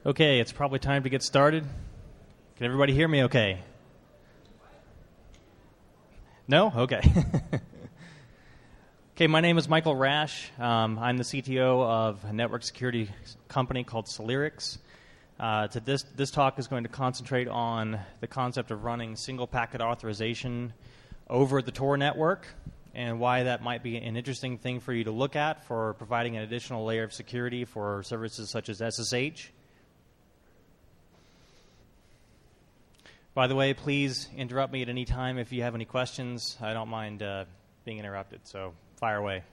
Okay, it's probably time to get started. Can everybody hear me okay? No? Okay. Okay, my name is Michael Rash. I'm the CTO of a network security company called Celerics. This talk is going to concentrate on the concept of running single packet authorization over the Tor network and why that might be an interesting thing for you to look at for providing an additional layer of security for services such as SSH. By the way, please interrupt me at any time if you have any questions. I don't mind being interrupted, so fire away.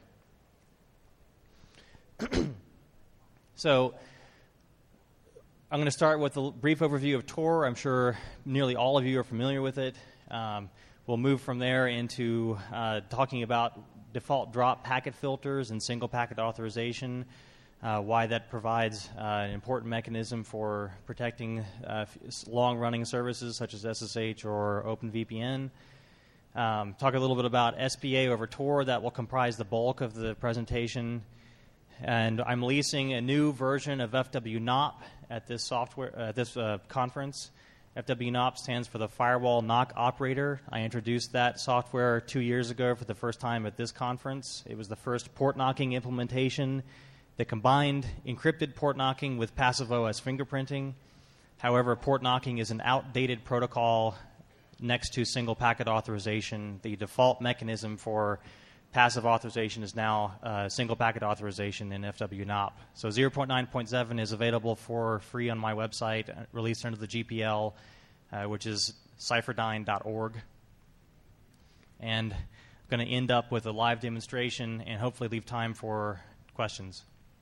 So I'm going to start with a brief overview of Tor. I'm sure nearly all of you are familiar with it. We'll move from there into talking about default drop packet filters and single packet authorization, why that provides an important mechanism for protecting long-running services such as SSH or OpenVPN. Talk a little bit about SPA over Tor. That will comprise the bulk of the presentation. And I'm releasing a new version of FWNOP at this conference. FWNOP stands for the Firewall NOC Operator. I introduced that software 2 years ago for the first time at this conference. It was the first port knocking implementation that combined encrypted port knocking with passive OS fingerprinting. However, port knocking is an outdated protocol next to single packet authorization. The default mechanism for passive authorization is now single packet authorization in FWNOP. So 0.9.7 is available for free on my website, released under the GPL, which is cypherdyne.org. And I'm going to end up with a live demonstration and hopefully leave time for questions.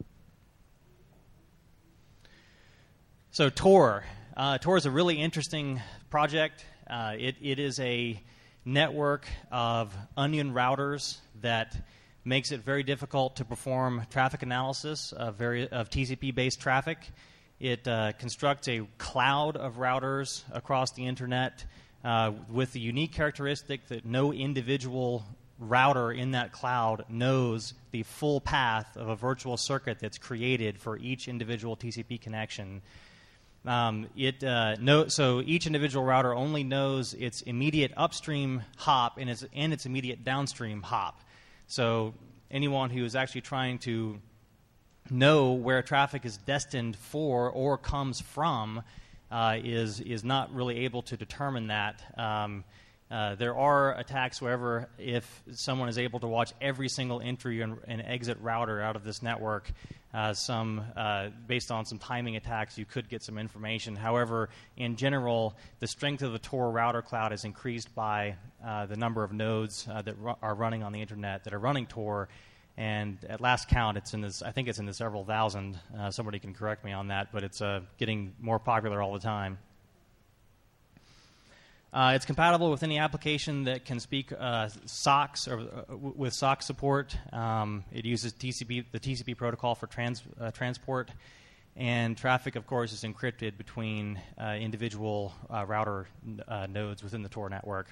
So Tor. Tor is a really interesting project. It is a network of onion routers that makes it very difficult to perform traffic analysis of TCP-based traffic. It constructs a cloud of routers across the internet with the unique characteristic that no individual router in that cloud knows the full path of a virtual circuit that's created for each individual TCP connection. So each individual router only knows its immediate upstream hop and its immediate downstream hop. So anyone who is actually trying to know where traffic is destined for or comes from is not really able to determine that. There are attacks, however, if someone is able to watch every single entry and exit router out of this network, based on some timing attacks, you could get some information. However, in general, the strength of the Tor router cloud is increased by the number of nodes that are running on the internet that are running Tor. And at last count, I think it's in the several thousand. Somebody can correct me on that, but it's getting more popular all the time. It's compatible with any application that can speak SOCKS or with SOCKS support. It uses the TCP protocol for transport, and traffic, of course, is encrypted between individual router nodes within the Tor network.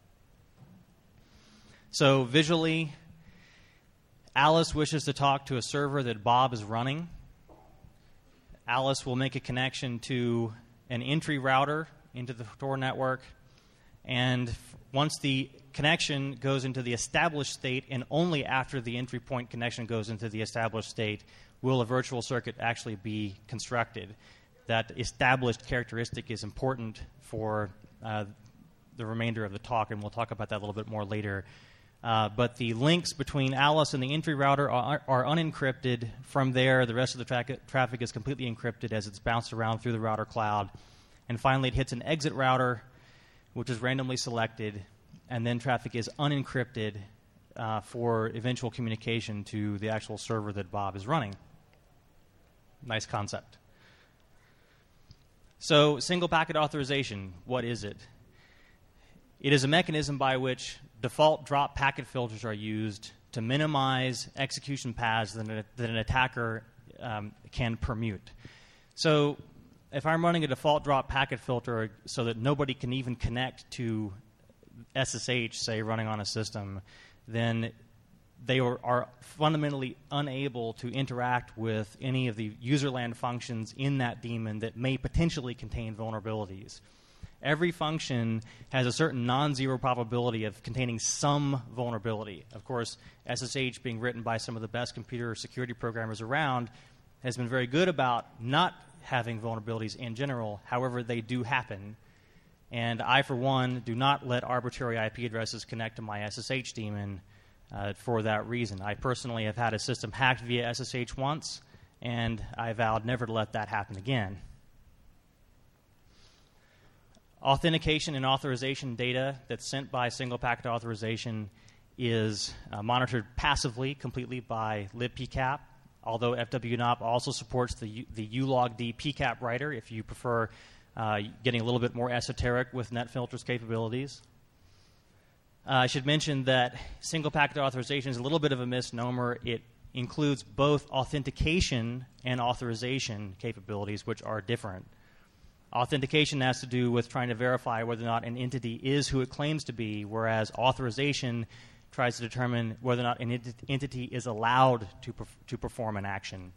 So visually, Alice wishes to talk to a server that Bob is running. Alice will make a connection to an entry router into the Tor network. And once the connection goes into the established state, and only after the entry point connection goes into the established state, will a virtual circuit actually be constructed. That established characteristic is important for the remainder of the talk, and we'll talk about that a little bit more later. But the links between Alice and the entry router are unencrypted. From there, the rest of the traffic is completely encrypted as it's bounced around through the router cloud. And finally, it hits an exit router, which is randomly selected, and then traffic is unencrypted for eventual communication to the actual server that Bob is running. Nice concept. So, single packet authorization, what is it? It is a mechanism by which default drop packet filters are used to minimize execution paths that an attacker can permute. So, if I'm running a default drop packet filter so that nobody can even connect to SSH, say, running on a system, then they are fundamentally unable to interact with any of the userland functions in that daemon that may potentially contain vulnerabilities. Every function has a certain non-zero probability of containing some vulnerability. Of course, SSH, being written by some of the best computer security programmers around, has been very good about not having vulnerabilities in general. However, they do happen. And I, for one, do not let arbitrary IP addresses connect to my SSH daemon for that reason. I personally have had a system hacked via SSH once, and I vowed never to let that happen again. Authentication and authorization data that's sent by single packet authorization is monitored passively, completely by libpcap, although FWNOP also supports the ulogd pcap writer if you prefer getting a little bit more esoteric with NetFilter's capabilities. I should mention that single packet authorization is a little bit of a misnomer. It includes both authentication and authorization capabilities, which are different. Authentication has to do with trying to verify whether or not an entity is who it claims to be, whereas authorization tries to determine whether or not an entity is allowed to perform an action.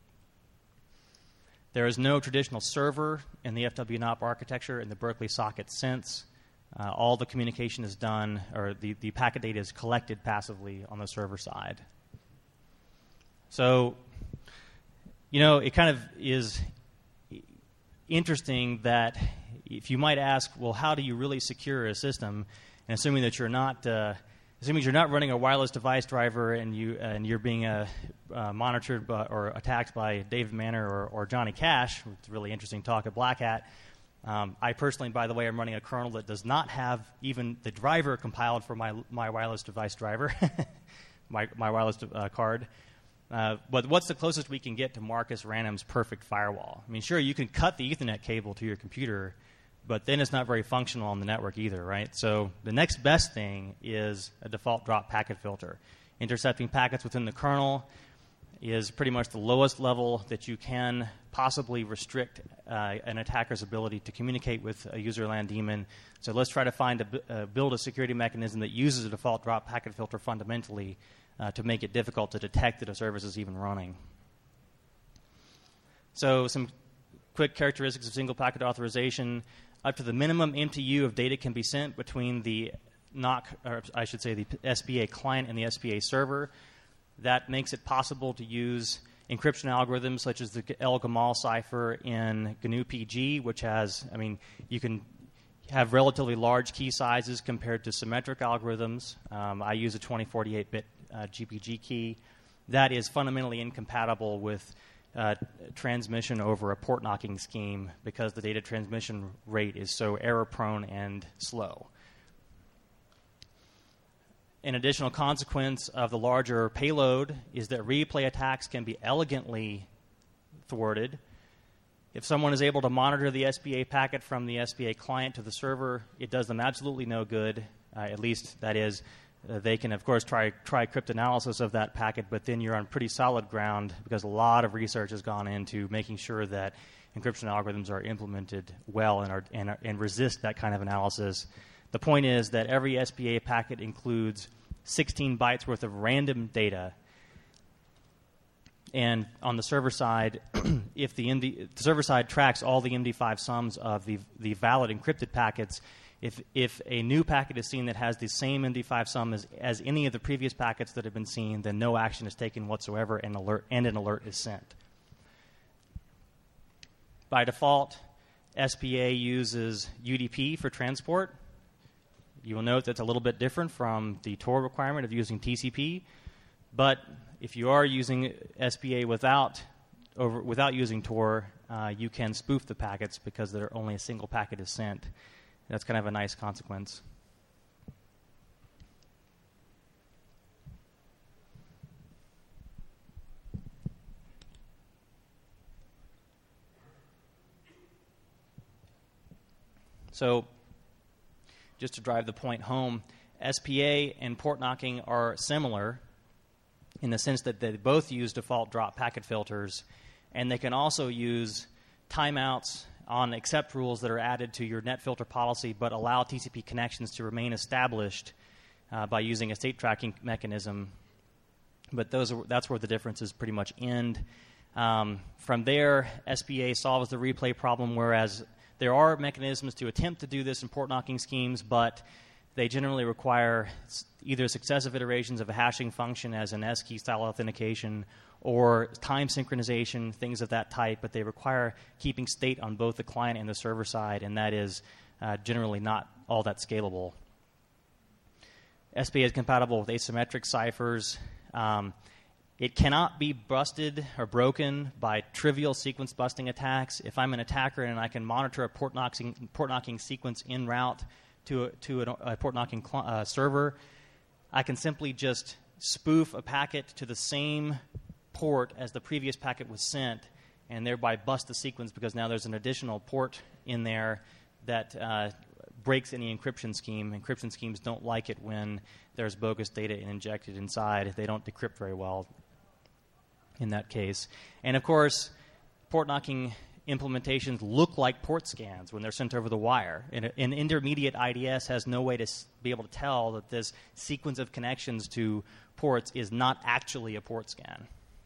There is no traditional server in the FWNOP architecture in the Berkeley socket sense. All the communication is done, or the packet data is collected passively on the server side. So, it kind of is interesting that if you might ask, well, how do you really secure a system? And assuming you're not running a wireless device driver and you're being monitored or attacked by David Manner or Johnny Cash, it's really interesting talk at Black Hat. I personally, by the way, am running a kernel that does not have even the driver compiled for my wireless device driver, my wireless card. But what's the closest we can get to Marcus Ranum's perfect firewall? I mean, sure, you can cut the Ethernet cable to your computer, but then it's not very functional on the network either, right? So the next best thing is a default drop packet filter. Intercepting packets within the kernel is pretty much the lowest level that you can possibly restrict an attacker's ability to communicate with a userland daemon. So let's try to build a security mechanism that uses a default drop packet filter fundamentally to make it difficult to detect that a service is even running. So some quick characteristics of single packet authorization. Up to the minimum MTU of data can be sent between the NOC, or I should say the SPA client and the SPA server. That makes it possible to use encryption algorithms such as the El-Gamal cipher in GNU-PG, which has, you can have relatively large key sizes compared to symmetric algorithms. I use a 2048-bit GPG key. That is fundamentally incompatible with transmission over a port knocking scheme because the data transmission rate is so error-prone and slow. An additional consequence of the larger payload is that replay attacks can be elegantly thwarted. If someone is able to monitor the SPA packet from the SPA client to the server, it does them absolutely no good. At least, that is, they can, of course, try cryptanalysis of that packet, but then you're on pretty solid ground because a lot of research has gone into making sure that encryption algorithms are implemented well and resist that kind of analysis. The point is that every SPA packet includes 16 bytes worth of random data. And on the server side, if the server side tracks all the MD5 sums of the valid encrypted packets, if a new packet is seen that has the same MD5 sum as any of the previous packets that have been seen, then no action is taken whatsoever and an alert is sent. By default, SPA uses UDP for transport. You will note that's a little bit different from the Tor requirement of using TCP. But if you are using SPA without using Tor, you can spoof the packets because only a single packet is sent. That's kind of a nice consequence. So, just to drive the point home, SPA and port knocking are similar in the sense that they both use default drop packet filters, and they can also use timeouts on accept rules that are added to your NetFilter policy but allow TCP connections to remain established by using a state tracking mechanism But that's where the differences pretty much end. From there, SPA solves the replay problem, whereas there are mechanisms to attempt to do this in port knocking schemes, but they generally require either successive iterations of a hashing function as an S-key style authentication or time synchronization, things of that type, but they require keeping state on both the client and the server side, and that is generally not all that scalable. SPA is compatible with asymmetric ciphers. It cannot be busted or broken by trivial sequence busting attacks. If I'm an attacker and I can monitor a port knocking sequence en route to a port knocking server, I can simply just spoof a packet to the same port as the previous packet was sent and thereby bust the sequence because now there's an additional port in there that breaks any encryption scheme. Encryption schemes don't like it when there's bogus data injected inside. They don't decrypt very well in that case. And of course, port knocking implementations look like port scans when they're sent over the wire. An intermediate IDS has no way to be able to tell that this sequence of connections to ports is not actually a port scan.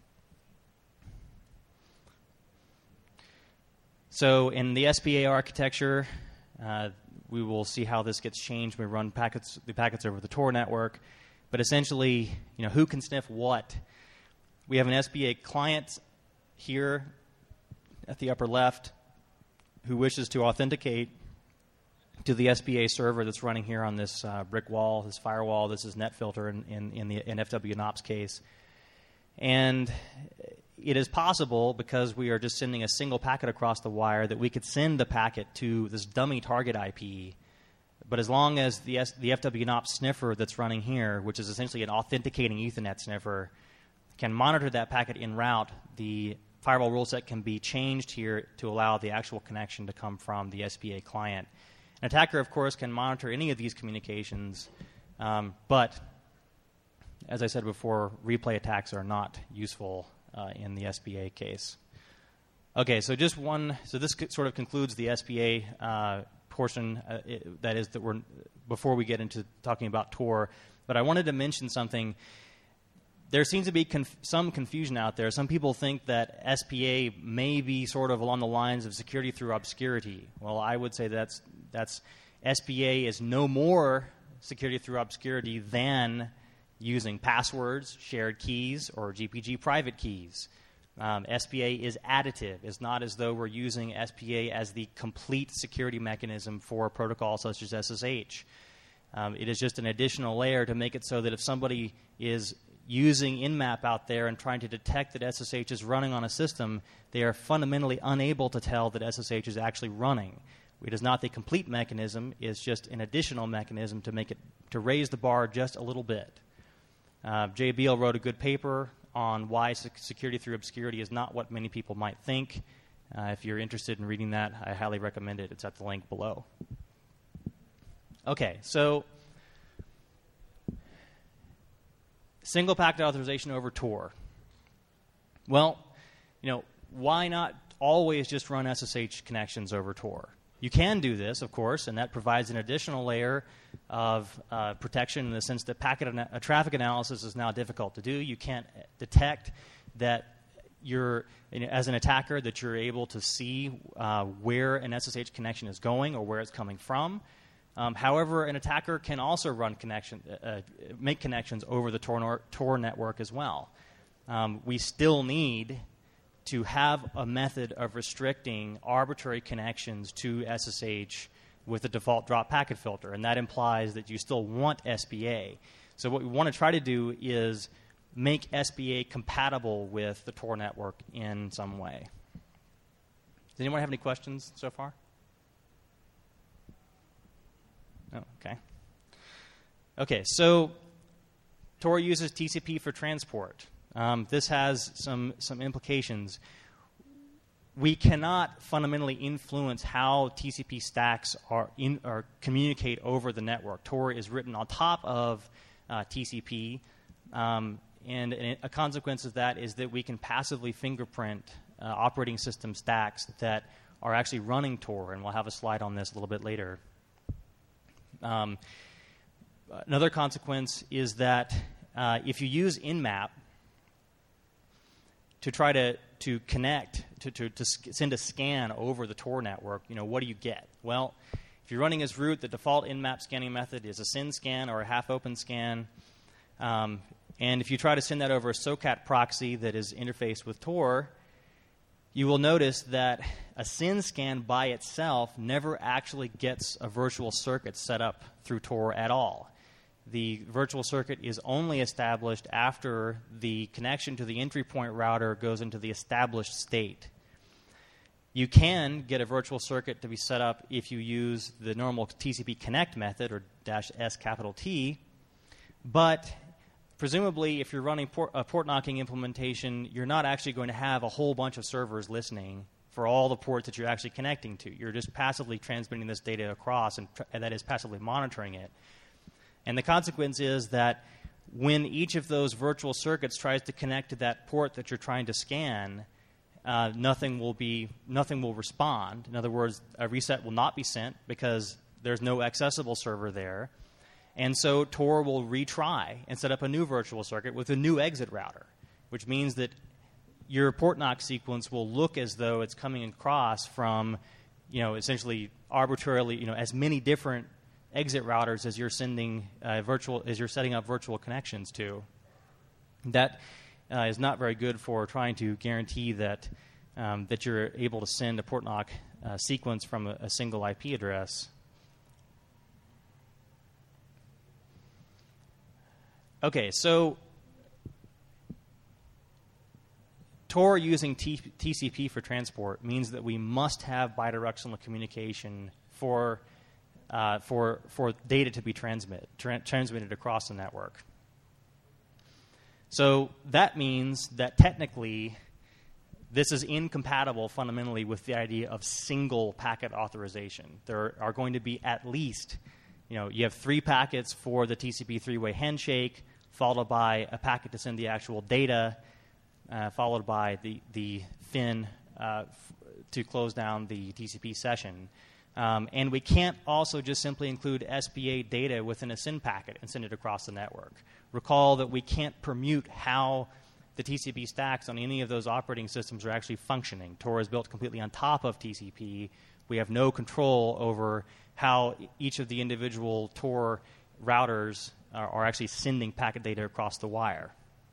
So in the SPA architecture, we will see how this gets changed when we run the packets over the Tor network. But essentially, who can sniff what? We have an SPA client here at the upper left who wishes to authenticate to the SPA server that's running here on this brick wall, this firewall. This is NetFilter in the FWNops case. And it is possible, because we are just sending a single packet across the wire, that we could send the packet to this dummy target IP. But as long as the FWNops sniffer that's running here, which is essentially an authenticating Ethernet sniffer, can monitor that packet en route, the firewall rule set can be changed here to allow the actual connection to come from the SPA client. An attacker, of course, can monitor any of these communications, but as I said before, replay attacks are not useful in the SPA case. Okay, so this sort of concludes the SPA portion. Before we get into talking about Tor. But I wanted to mention something. There seems to be some confusion out there. Some people think that SPA may be sort of along the lines of security through obscurity. Well, I would say that's SPA is no more security through obscurity than using passwords, shared keys, or GPG private keys. SPA is additive. It's not as though we're using SPA as the complete security mechanism for a protocol such as SSH. It is just an additional layer to make it so that if somebody is using Nmap out there and trying to detect that SSH is running on a system, they are fundamentally unable to tell that SSH is actually running. It is not the complete mechanism. It's just an additional mechanism to raise the bar just a little bit. Jay Beal wrote a good paper on why security through obscurity is not what many people might think. If you're interested in reading that, I highly recommend it. It's at the link below. Okay, so single packet authorization over Tor. Well, why not always just run SSH connections over Tor? You can do this, of course, and that provides an additional layer of protection in the sense that traffic analysis is now difficult to do. You can't detect that as an attacker, that you're able to see where an SSH connection is going or where it's coming from. However, an attacker can also make connections over the Tor network as well. We still need to have a method of restricting arbitrary connections to SSH with the default drop packet filter, and that implies that you still want SPA. So what we want to try to do is make SPA compatible with the Tor network in some way. Does anyone have any questions so far? Oh, okay. Okay, so Tor uses TCP for transport. This has some implications. We cannot fundamentally influence how TCP stacks are communicate over the network. Tor is written on top of TCP, and a consequence of that is that we can passively fingerprint operating system stacks that are actually running Tor, and we'll have a slide on this a little bit later. Another consequence is that if you use Nmap, to try to connect, to send a scan over the Tor network, what do you get? Well, if you're running as root, the default in-map scanning method is a send scan or a half-open scan. And if you try to send that over a SOCAT proxy that is interfaced with Tor, you will notice that a send scan by itself never actually gets a virtual circuit set up through Tor at all. The virtual circuit is only established after the connection to the entry point router goes into the established state. You can get a virtual circuit to be set up if you use the normal TCP connect method, or -S, but presumably if you're running a port knocking implementation, you're not actually going to have a whole bunch of servers listening for all the ports that you're actually connecting to. You're just passively transmitting this data across, and that is passively monitoring it. And the consequence is that when each of those virtual circuits tries to connect to that port that you're trying to scan, nothing will respond. In other words, a reset will not be sent because there's no accessible server there. And so Tor will retry and set up a new virtual circuit with a new exit router, which means that your port knock sequence will look as though it's coming across from, essentially arbitrarily, as many different exit routers as you're setting up virtual connections to. That is not very good for trying to guarantee that that you're able to send a port knock sequence from a single IP address. Okay, so Tor using TCP for transport means that we must have bidirectional communication for data to be transmitted across the network. So that means that technically this is incompatible fundamentally with the idea of single packet authorization. There are going to be at least, you have 3 packets for the TCP three-way handshake, followed by a packet to send the actual data, followed by the FIN to close down the TCP session. And we can't also just simply include SPA data within a SYN packet and send it across the network. Recall that we can't permute how the TCP stacks on any of those operating systems are actually functioning. Tor is built completely on top of TCP. We have no control over how each of the individual Tor routers are actually sending packet data across the wire.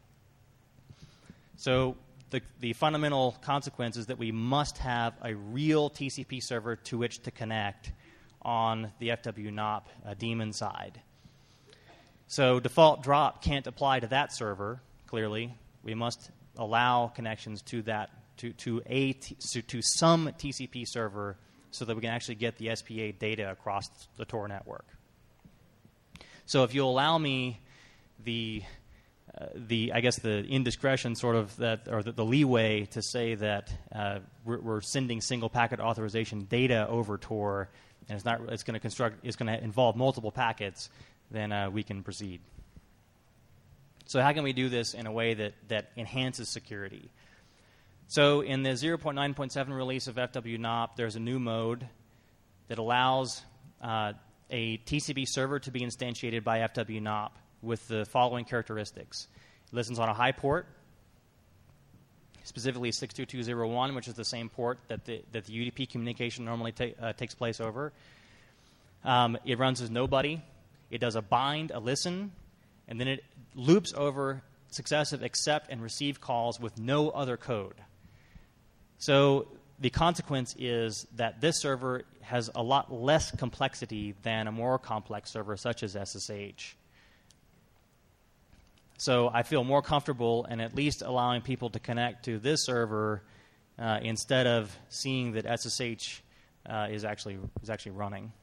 So the fundamental consequence is that we must have a real TCP server to which to connect on the FWNOP daemon side. So default drop can't apply to that server, clearly. We must allow connections to that to some TCP server so that we can actually get the SPA data across the Tor network. So if you'll allow me the indiscretion sort of that, or the leeway to say that we're sending single packet authorization data over Tor, and it's going to involve multiple packets, then we can proceed. So how can we do this in a way that enhances security? So in the 0.9.7 release of FWNOP, there's a new mode that allows a TCP server to be instantiated by FWNOP with the following characteristics. It listens on a high port, specifically 62201, which is the same port that the UDP communication normally takes place over. It runs as nobody. It does a bind, a listen, and then it loops over successive accept and receive calls with no other code. So the consequence is that this server has a lot less complexity than a more complex server such as SSH. So I feel more comfortable in at least allowing people to connect to this server instead of seeing that SSH is actually running.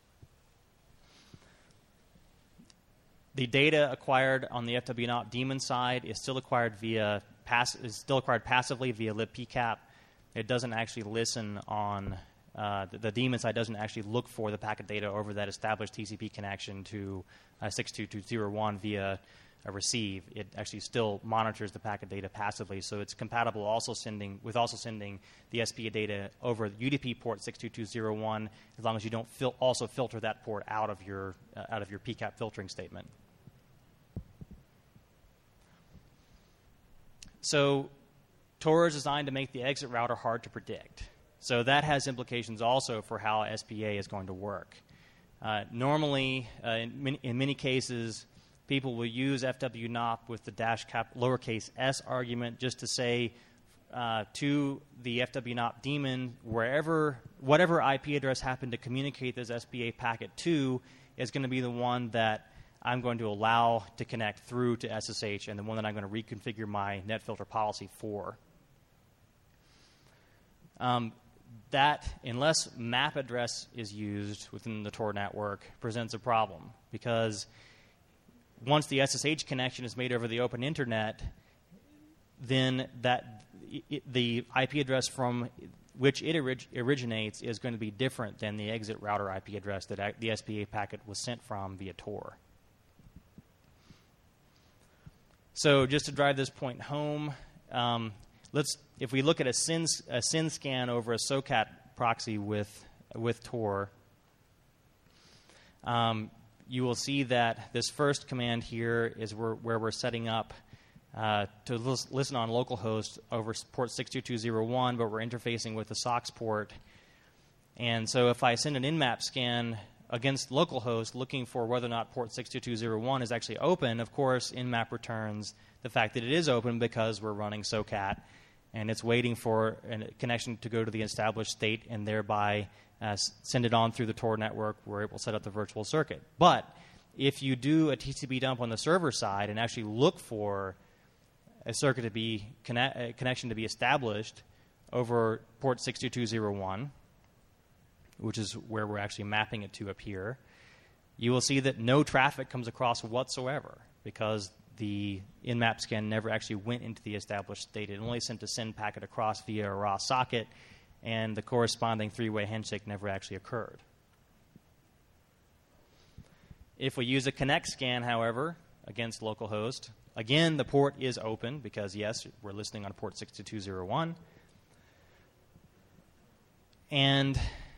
The data acquired on the FWNOP daemon side is still acquired passively via libpcap. It doesn't actually listen on the daemon side doesn't actually look for the packet data over that established TCP connection to 62201 via a receive. It actually still monitors the packet data passively, so it's compatible with sending the SPA data over UDP port 62201, as long as you don't also filter that port out of your PCAP filtering statement. So Tor is designed to make the exit router hard to predict. So that has implications also for how SPA is going to work. Normally, in many cases, people will use FWNOP with the lowercase s argument just to say to the FWNOP daemon, whatever IP address happened to communicate this SPA packet to is going to be the one that I'm going to allow to connect through to SSH and the one that I'm going to reconfigure my NetFilter policy for. That, unless MAP address is used within the Tor network, presents a problem, because once the SSH connection is made over the open internet, then the IP address from which it originates is going to be different than the exit router IP address that the SPA packet was sent from via Tor. So just to drive this point home, if we look at a SYN scan over a SOCAT proxy with Tor, you will see that this first command here is where we're setting up to listen on localhost over port 62201, but we're interfacing with the SOCKS port. And so if I send an nmap scan against localhost looking for whether or not port 62201 is actually open, of course, nmap returns the fact that it is open because we're running SOCAT, and it's waiting for a connection to go to the established state and thereby send it on through the Tor network where it will set up the virtual circuit. But if you do a TCP dump on the server side and actually look for a circuit to be a connection to be established over port 62201, which is where we're actually mapping it to up here, you will see that no traffic comes across whatsoever because the nmap scan never actually went into the established state. It only sent a SYN packet across via a raw socket, and the corresponding three-way handshake never actually occurred. If we use a connect scan, however, against localhost, again, the port is open because, yes, we're listening on port 62201. And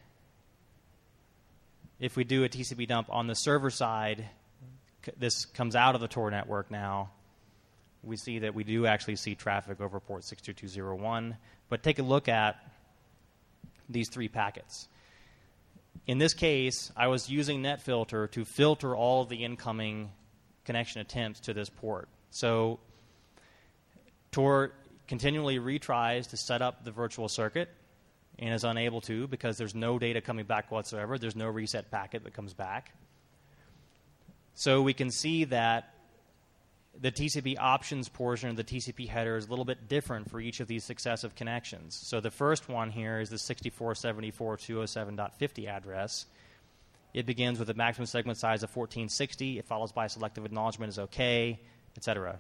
if we do a TCP dump on the server side, this comes out of the Tor network now. We see that we do actually see traffic over port 62201. But take a look at these three packets. In this case, I was using NetFilter to filter all of the incoming connection attempts to this port. So Tor continually retries to set up the virtual circuit and is unable to because there's no data coming back whatsoever. There's no reset packet that comes back. So we can see that the TCP options portion of the TCP header is a little bit different for each of these successive connections. So the first one here is the 6474.207.50 address. It begins with a maximum segment size of 1460. It follows by selective acknowledgement is OK, etc.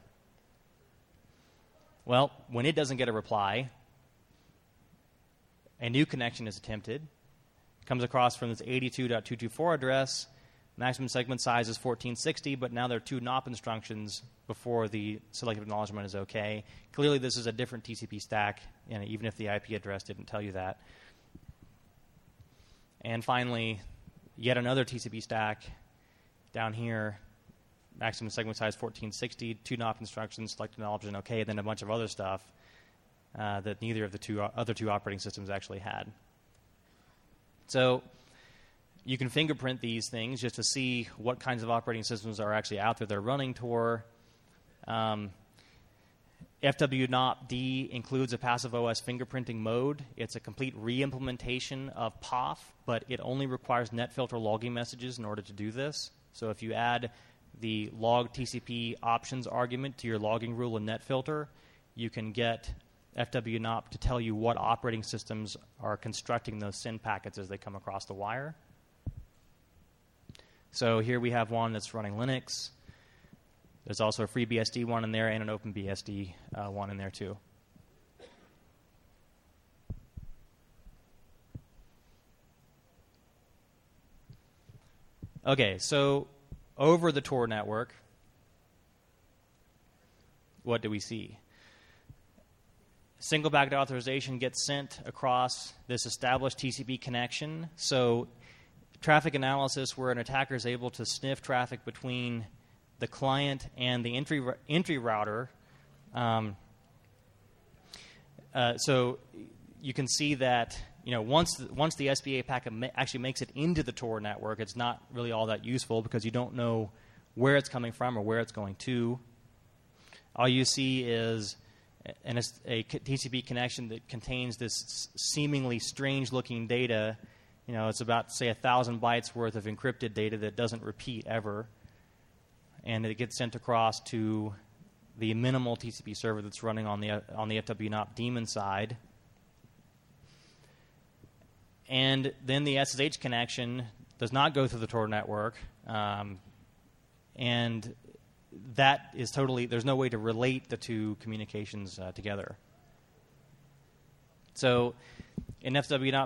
Well, when it doesn't get a reply, a new connection is attempted. It comes across from this 82.224 address. Maximum segment size is 1460, but now there are two NOP instructions before the selective acknowledgement is OK. Clearly, this is a different TCP stack, even if the IP address didn't tell you that. And finally, yet another TCP stack down here, maximum segment size 1460, two NOP instructions, select acknowledgement OK, and then a bunch of other stuff that neither of the other two operating systems actually had. So you can fingerprint these things just to see what kinds of operating systems are actually out there that are running Tor. FWNOP-D includes a passive OS fingerprinting mode. It's a complete re-implementation of POF, but it only requires NetFilter logging messages in order to do this. So if you add the log TCP options argument to your logging rule in NetFilter, you can get FWNOP to tell you what operating systems are constructing those SYN packets as they come across the wire. So here we have one that's running Linux. There's also a FreeBSD one in there and an OpenBSD one in there too. Okay, so over the Tor network, what do we see? Single packet authorization gets sent across this established TCP connection. So traffic analysis where an attacker is able to sniff traffic between the client and the entry router So you can see that once the SBA packet actually makes it into the Tor network, it's not really all that useful because you don't know where it's coming from or where it's going to. All you see is a TCP connection that contains this seemingly strange-looking data. It's about, say, 1,000 bytes worth of encrypted data that doesn't repeat ever, and it gets sent across to the minimal TCP server that's running on the FWNOP daemon side. And then the SSH connection does not go through the Tor network, and that is totally, there's no way to relate the two communications together. So in FWNOP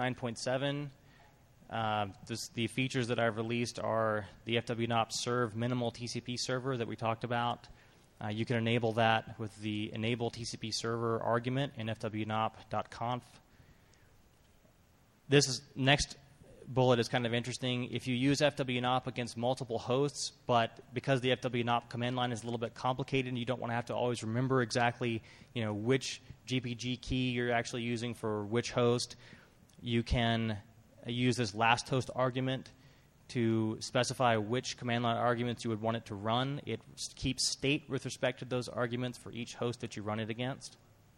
0.9.7, the features that I've released are the FWNOP serve minimal TCP server that we talked about. You can enable that with the enable TCP server argument in fwnop.conf. This next bullet is kind of interesting. If you use FWNOP against multiple hosts, but because the FWNOP command line is a little bit complicated and you don't want to have to always remember exactly which GPG key you're actually using for which host, you can use this last host argument to specify which command line arguments you would want it to run. It keeps state with respect to those arguments for each host that you run it against.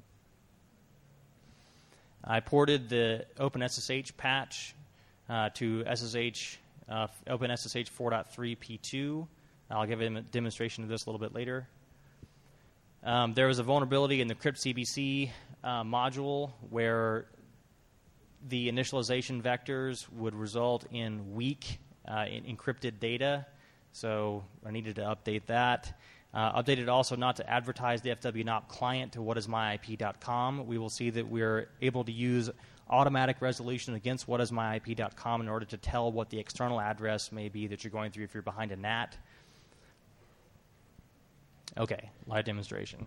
I ported the OpenSSH patch to SSH, OpenSSH 4.3 P2. I'll give a demonstration of this a little bit later. There was a vulnerability in the cryptcbc module where the initialization vectors would result in weak encrypted data, so I needed to update that. Updated also not to advertise the FWNOP client to whatismyip.com. We will see that we're able to use automatic resolution against whatismyip.com in order to tell what the external address may be that you're going through if you're behind a NAT. Okay, live demonstration.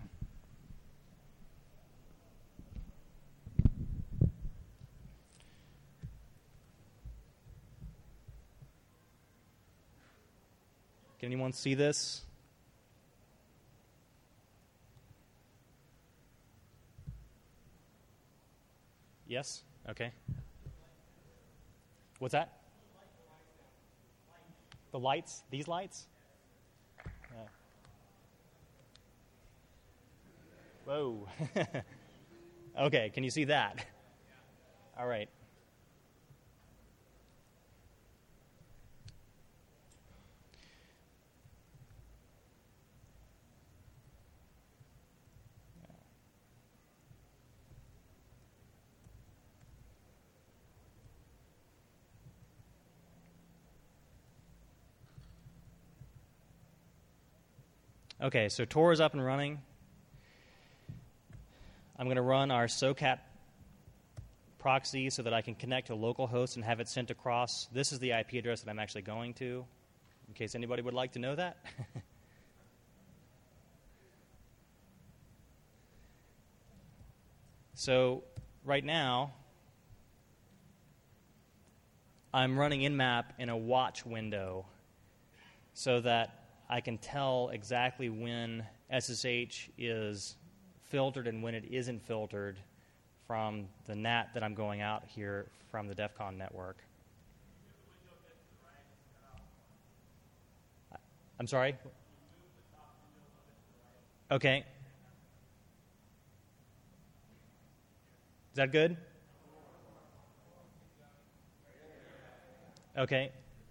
Can anyone see this? Yes? Okay. What's that? The lights? These lights? Whoa. Okay, can you see that? All right. Okay, so Tor is up and running. I'm going to run our SOCAT proxy so that I can connect to localhost and have it sent across. This is the IP address that I'm actually going to, in case anybody would like to know that. So right now, I'm running Nmap in a watch window so that I can tell exactly when SSH is filtered and when it isn't filtered from the NAT that I'm going out here from the DEF CON network. I'm sorry? Okay. Is that good? Okay.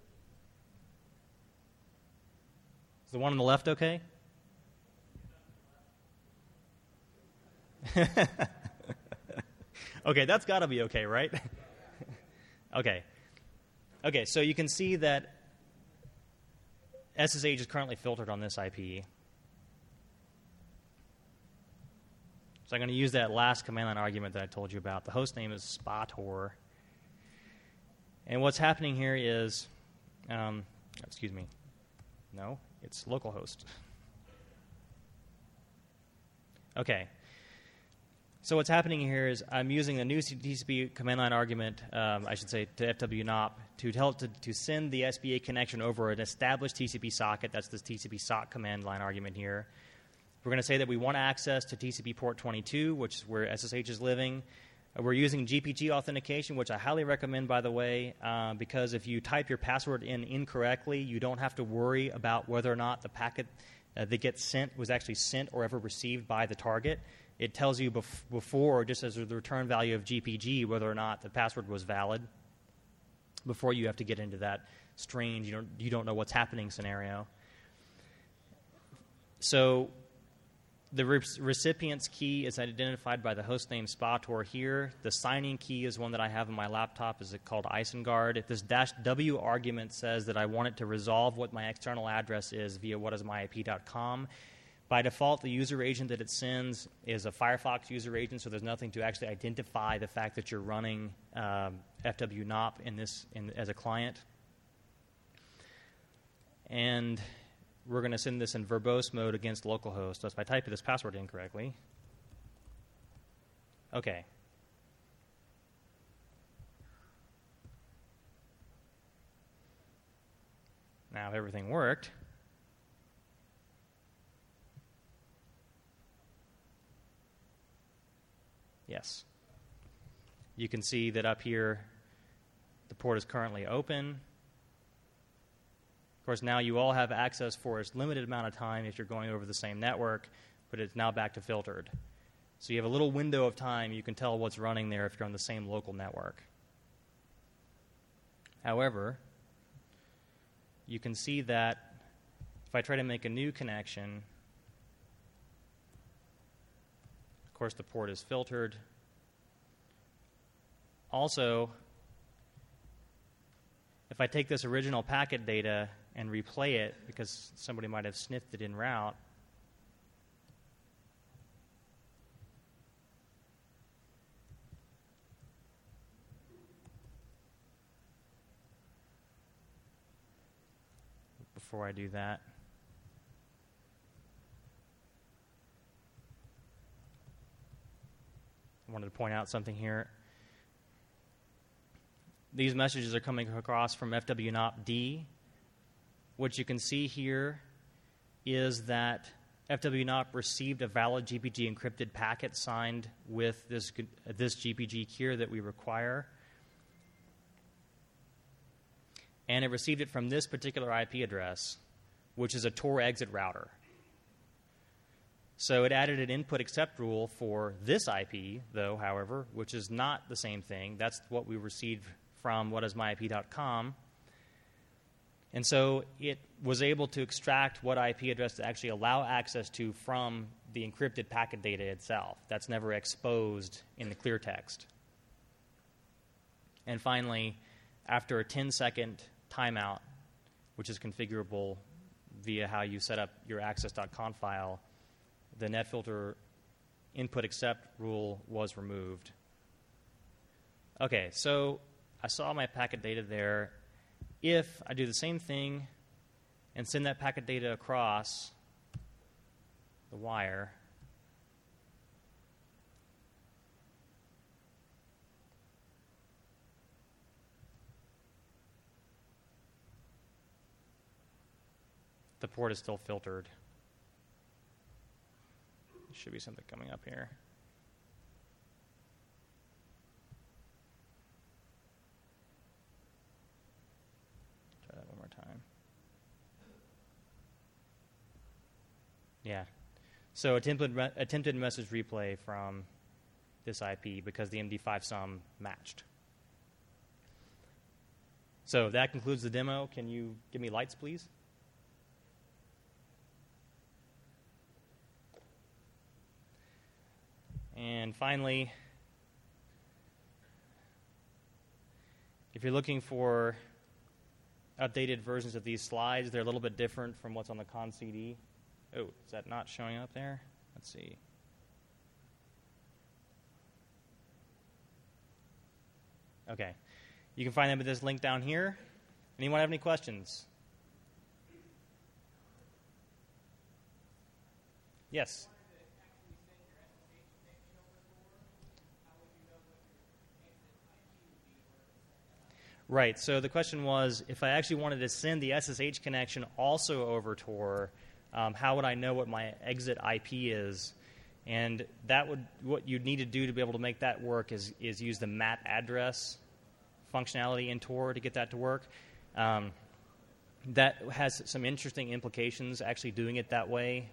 Is the one on the left okay? Okay, that's got to be okay, right? Okay. Okay, so you can see that SSH is currently filtered on this IP. So I'm going to use that last command line argument that I told you about. The host name is SPA-Tor. And what's happening here is, excuse me, no, it's localhost. Okay. So what's happening here is I'm using the new TCP command line argument, I should say, to FWNOP to tell it to send the SBA connection over an established TCP socket. That's this TCP sock command line argument here. We're going to say that we want access to TCP port 22, which is where SSH is living. We're using GPG authentication, which I highly recommend, by the way, because if you type your password in incorrectly, you don't have to worry about whether or not the packet that gets sent was actually sent or ever received by the target. It tells you before, just as the return value of GPG, whether or not the password was valid before you have to get into that strange, you don't know what's happening scenario. So the recipient's key is identified by the hostname SPA-Tor here. The signing key is one that I have on my laptop. Is it called Isengard? This -w argument says that I want it to resolve what my external address is via whatismyip.com. By default, the user agent that it sends is a Firefox user agent, so there's nothing to actually identify the fact that you're running FWNOP as a client. And we're going to send this in verbose mode against localhost. So if I type this password incorrectly. Okay. Now, if everything worked, yes. You can see that up here, the port is currently open. Of course, now you all have access for a limited amount of time if you're going over the same network, but it's now back to filtered. So you have a little window of time. You can tell what's running there if you're on the same local network. However, you can see that if I try to make a new connection, of course, the port is filtered. Also, if I take this original packet data and replay it, because somebody might have sniffed it en route, before I do that, I wanted to point out something here. These messages are coming across from FWNOP-D. What you can see here is that FWNOP received a valid GPG encrypted packet signed with this GPG key that we require. And it received it from this particular IP address, which is a Tor exit router. So it added an input accept rule for this IP, though, however, which is not the same thing. That's what we received from whatismyip.com. And so it was able to extract what IP address to actually allow access to from the encrypted packet data itself. That's never exposed in the clear text. And finally, after a 10-second timeout, which is configurable via how you set up your access.conf file, the netfilter input accept rule was removed. Okay, so I saw my packet data there. If I do the same thing and send that packet data across the wire, the port is still filtered. There should be something coming up here. Try that one more time. Yeah. So attempted message replay from this IP because the MD5 sum matched. So that concludes the demo. Can you give me lights, please? And finally, if you're looking for updated versions of these slides, they're a little bit different from what's on the con CD. Oh, is that not showing up there? Let's see. Okay. You can find them at this link down here. Anyone have any questions? Yes. Right, so the question was, if I actually wanted to send the SSH connection also over Tor, How would I know what my exit IP is? And what you'd need to do to be able to make that work is use the map address functionality in Tor to get that to work. That has some interesting implications, actually doing it that way.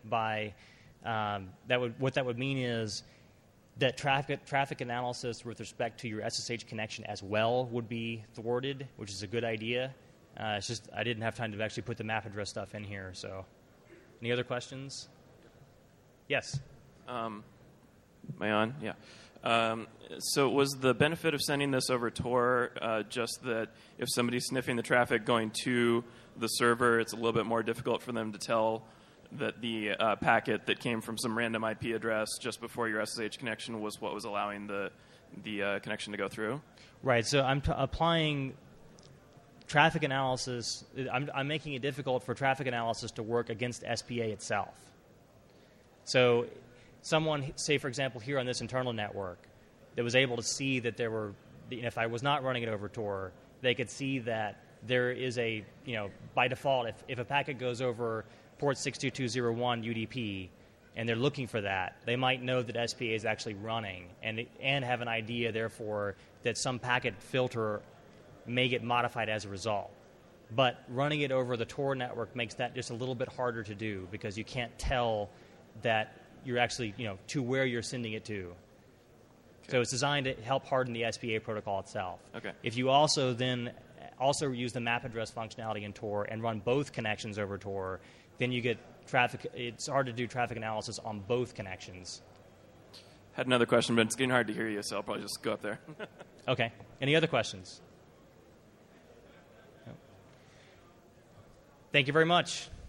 What that would mean is that traffic analysis with respect to your SSH connection as well would be thwarted, which is a good idea. It's just I didn't have time to actually put the map address stuff in here. So, any other questions? Yes. Am I on? Yeah. So was the benefit of sending this over Tor just that if somebody's sniffing the traffic going to the server, it's a little bit more difficult for them to tell that the packet that came from some random IP address just before your SSH connection was what was allowing the connection to go through? Right. So I'm applying traffic analysis. I'm making it difficult for traffic analysis to work against SPA itself. So someone, say, for example, here on this internal network, that was able to see that there were, if I was not running it over Tor, they could see that there is a, by default, if a packet goes over port 62201 UDP and they're looking for that, they might know that SPA is actually running and have an idea, therefore, that some packet filter may get modified as a result. But running it over the Tor network makes that just a little bit harder to do because you can't tell that you're actually, to where you're sending it to. Okay. So it's designed to help harden the SPA protocol itself. Okay. If you also use the map address functionality in Tor and run both connections over Tor, then you get traffic. It's hard to do traffic analysis on both connections. Had another question, but it's getting hard to hear you, so I'll probably just go up there. Okay. Any other questions? Thank you very much.